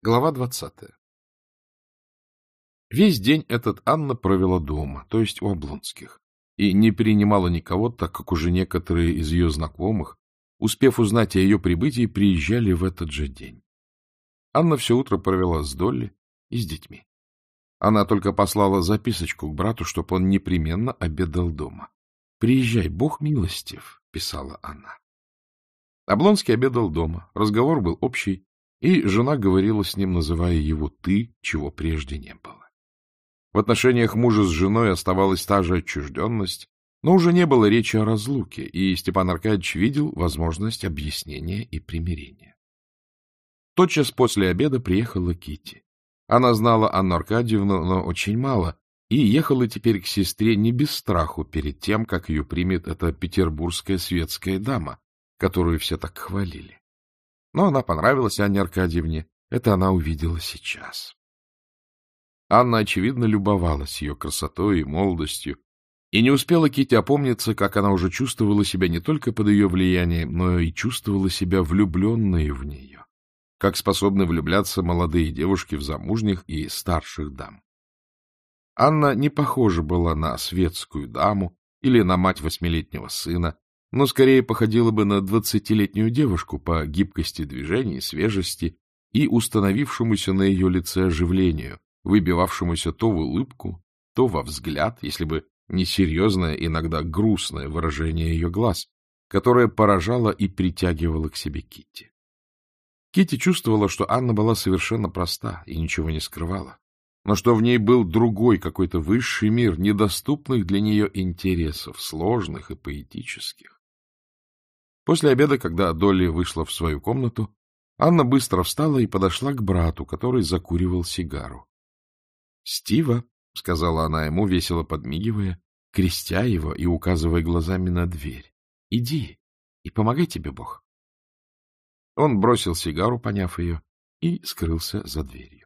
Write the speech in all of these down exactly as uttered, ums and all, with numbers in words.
Глава двадцатая. Весь день этот Анна провела дома, то есть у Облонских, и не принимала никого, так как уже некоторые из ее знакомых, успев узнать о ее прибытии, приезжали в этот же день. Анна все утро провела с Долли и с детьми. Она только послала записочку к брату, чтобы он непременно обедал дома. «Приезжай, Бог милостив», — писала она. Облонский обедал дома, разговор был общий, и жена говорила с ним, называя его «ты», чего прежде не было. В отношениях мужа с женой оставалась та же отчужденность, но уже не было речи о разлуке, и Степан Аркадьевич видел возможность объяснения и примирения. Тотчас после обеда приехала Кити. Она знала Анну Аркадьевну, но очень мало, и ехала теперь к сестре не без страху перед тем, как ее примет эта петербургская светская дама, которую все так хвалили. Но она понравилась Анне Аркадьевне, это она увидела сейчас. Анна, очевидно, любовалась ее красотой и молодостью, и не успела Кити опомниться, как она уже чувствовала себя не только под ее влиянием, но и чувствовала себя влюбленной в нее, как способны влюбляться молодые девушки в замужних и старших дам. Анна не похожа была на светскую даму или на мать восьмилетнего сына, но скорее походила бы на двадцатилетнюю девушку по гибкости движений, свежести и установившемуся на ее лице оживлению, выбивавшемуся то в улыбку, то во взгляд, если бы не серьезное, иногда грустное выражение ее глаз, которое поражало и притягивало к себе Кити. Кити чувствовала, что Анна была совершенно проста и ничего не скрывала, но что в ней был другой какой-то высший мир, недоступных для нее интересов, сложных и поэтических. После обеда, когда Долли вышла в свою комнату, Анна быстро встала и подошла к брату, который закуривал сигару. — Стива, — сказала она ему, весело подмигивая, крестя его и указывая глазами на дверь, — иди и помогай тебе Бог. Он бросил сигару, поняв ее, и скрылся за дверью.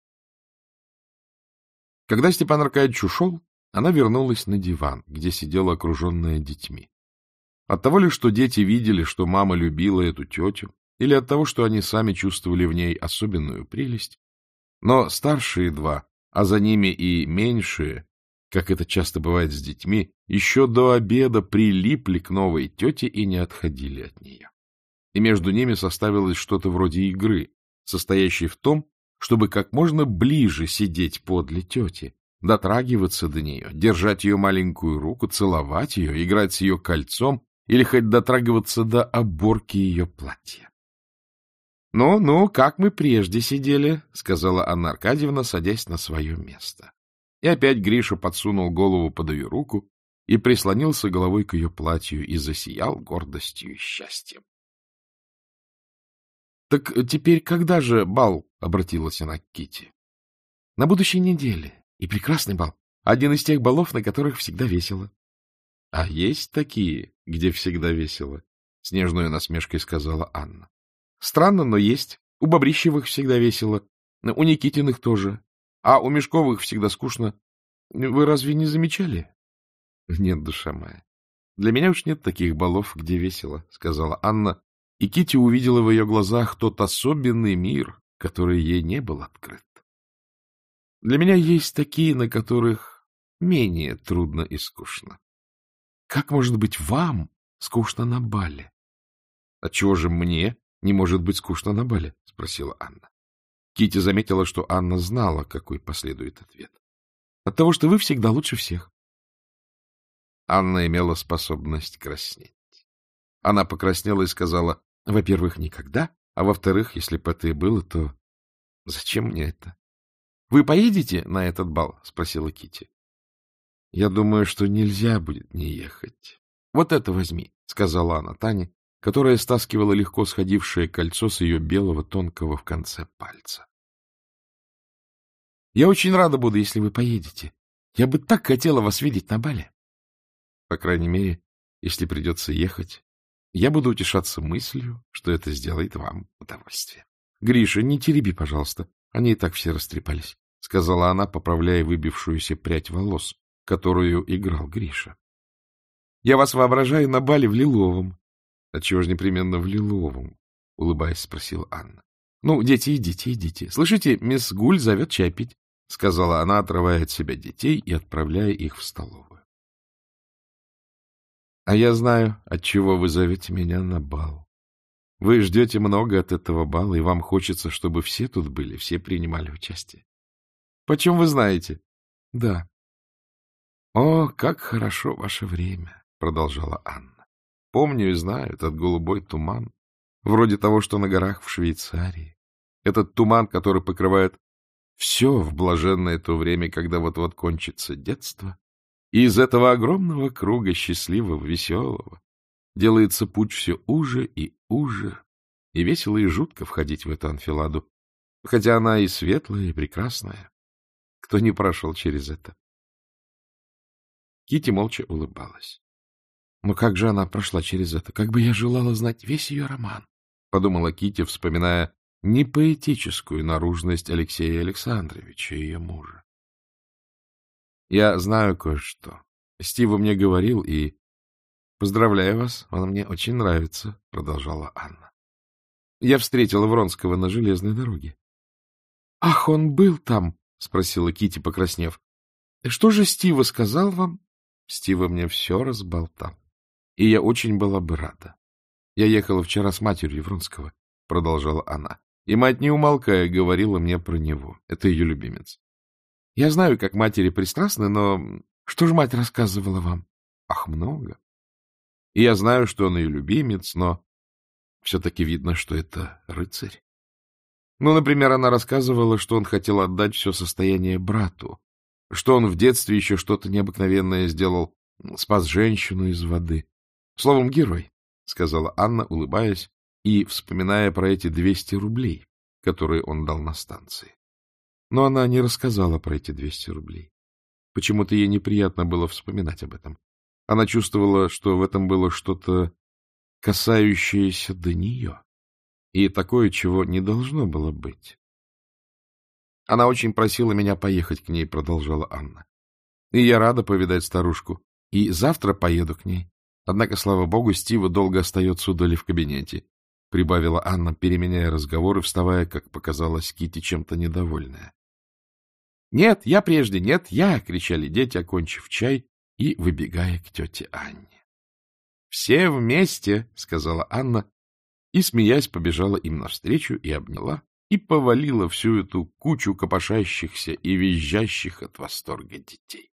Когда Степан Аркадьевич ушел, она вернулась на диван, где сидела окруженная детьми. От того ли, что дети видели, что мама любила эту тетю, или от того, что они сами чувствовали в ней особенную прелесть, но старшие два, а за ними и меньшие, как это часто бывает с детьми, еще до обеда прилипли к новой тете и не отходили от нее. И между ними составилось что-то вроде игры, состоящей в том, чтобы как можно ближе сидеть подле тети, дотрагиваться до нее, держать ее маленькую руку, целовать ее, играть с ее кольцом или хоть дотрагиваться до оборки ее платья. — Ну, ну, как мы прежде сидели, — сказала Анна Аркадьевна, садясь на свое место. И опять Гриша подсунул голову под ее руку и прислонился головой к ее платью и засиял гордостью и счастьем. — Так теперь когда же бал? — обратилась она к Кити. — На будущей неделе. И прекрасный бал. Один из тех балов, на которых всегда весело. — А есть такие, где всегда весело? — с нежной насмешкой сказала Анна. — Странно, но есть. У Бобрищевых всегда весело. У Никитиных тоже. А у Мешковых всегда скучно. Вы разве не замечали? — Нет, душа моя. Для меня уж нет таких балов, где весело, — сказала Анна, и Кити увидела в ее глазах тот особенный мир, который ей не был открыт. Для меня есть такие, на которых менее трудно и скучно. Как может быть вам скучно на бале? — Отчего же мне не может быть скучно на бале? — спросила Анна. Кити заметила, что Анна знала, какой последует ответ. — От того, что вы всегда лучше всех. Анна имела способность краснеть. Она покраснела и сказала: — Во-первых, никогда, а во-вторых, если бы это и было, то зачем мне это? — Вы поедете на этот бал? — спросила Кити. — Я думаю, что нельзя будет не ехать. — Вот это возьми, — сказала она Тане, которая стаскивала легко сходившее кольцо с ее белого тонкого в конце пальца. — Я очень рада буду, если вы поедете. Я бы так хотела вас видеть на бале. По крайней мере, если придется ехать, я буду утешаться мыслью, что это сделает вам удовольствие. — Гриша, не тереби, пожалуйста. Они и так все растрепались, — сказала она, поправляя выбившуюся прядь волос, которую играл Гриша. — Я вас воображаю на бале в лиловом. — Отчего же непременно в лиловом? — улыбаясь, спросила Анна. — Ну, дети, идите, идите. Слышите, мисс Гуль зовет чай пить, — сказала она, отрывая от себя детей и отправляя их в столовую. — А я знаю, отчего вы зовете меня на бал. Вы ждете много от этого бала, и вам хочется, чтобы все тут были, все принимали участие. — Почем вы знаете? — Да. — О, как хорошо ваше время, — продолжала Анна. — Помню и знаю этот голубой туман, вроде того, что на горах в Швейцарии. Этот туман, который покрывает все в блаженное то время, когда вот-вот кончится детство, и из этого огромного круга счастливого, веселого делается путь все уже и уже, и весело и жутко входить в эту анфиладу, хотя она и светлая, и прекрасная. Кто не прошел через это? Китти молча улыбалась. — Но как же она прошла через это? Как бы я желала знать весь ее роман, — подумала Китти, вспоминая непоэтическую наружность Алексея Александровича, ее мужа. — Я знаю кое-что. Стива мне говорил, и... — Поздравляю вас, он мне очень нравится, — продолжала Анна. — Я встретила Вронского на железной дороге. — Ах, он был там? — спросила Китти, покраснев. — Что же Стива сказал вам? Стива мне все разболтал, и я очень была бы рада. Я ехала вчера с матерью Вронского, — продолжала она, и мать, не умолкая, говорила мне про него. Это ее любимец. Я знаю, как матери пристрастны, но что же мать рассказывала вам? Ах, много. И я знаю, что он ее любимец, но все-таки видно, что это рыцарь. Ну, например, она рассказывала, что он хотел отдать все состояние брату, что он в детстве еще что-то необыкновенное сделал, спас женщину из воды. Словом, герой, — сказала Анна, улыбаясь и вспоминая про эти двести рублей, которые он дал на станции. Но она не рассказала про эти двести рублей. Почему-то ей неприятно было вспоминать об этом. Она чувствовала, что в этом было что-то, касающееся до нее, и такое, чего не должно было быть. Она очень просила меня поехать к ней, — продолжала Анна. И я рада повидать старушку, и завтра поеду к ней. Однако, слава богу, Стива долго остается у Доли в кабинете, — прибавила Анна, переменяя разговор и вставая, как показалось Китти, чем-то недовольная. — Нет, я прежде, нет, я! — кричали дети, окончив чай и выбегая к тете Анне. — Все вместе! — сказала Анна, и, смеясь, побежала им навстречу и обняла, и повалила всю эту кучу копошащихся и визжащих от восторга детей.